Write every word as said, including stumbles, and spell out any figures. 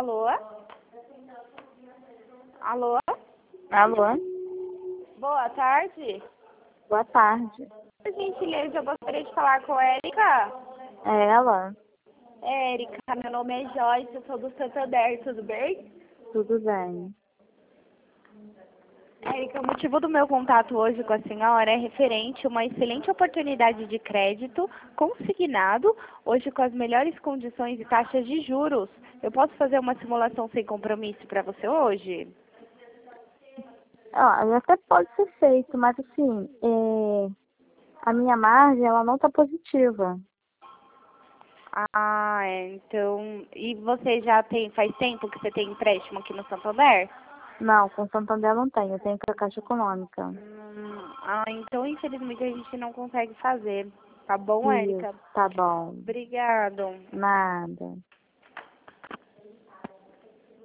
Alô? Alô? Alô? Boa tarde. Boa tarde. Por gentileza, eu gostaria de falar com a Érica. É ela? É, Érica, meu nome é Joyce, eu sou do Santander, tudo bem? Tudo bem. Érica, o motivo do meu contato hoje com a senhora é referente a uma excelente oportunidade de crédito consignado, hoje com as melhores condições e taxas de juros. Eu posso fazer uma simulação sem compromisso para você hoje? Ó, até pode ser feito, mas assim, é, a minha margem, ela não está positiva. Ah, é, então... E você já tem... Faz tempo que você tem empréstimo aqui no Santander? Não, com Santander não tenho, eu tenho com a Caixa Econômica. Hum, ah, então infelizmente a gente não consegue fazer. Tá bom, Isso, Érica? tá bom. Obrigado. Nada.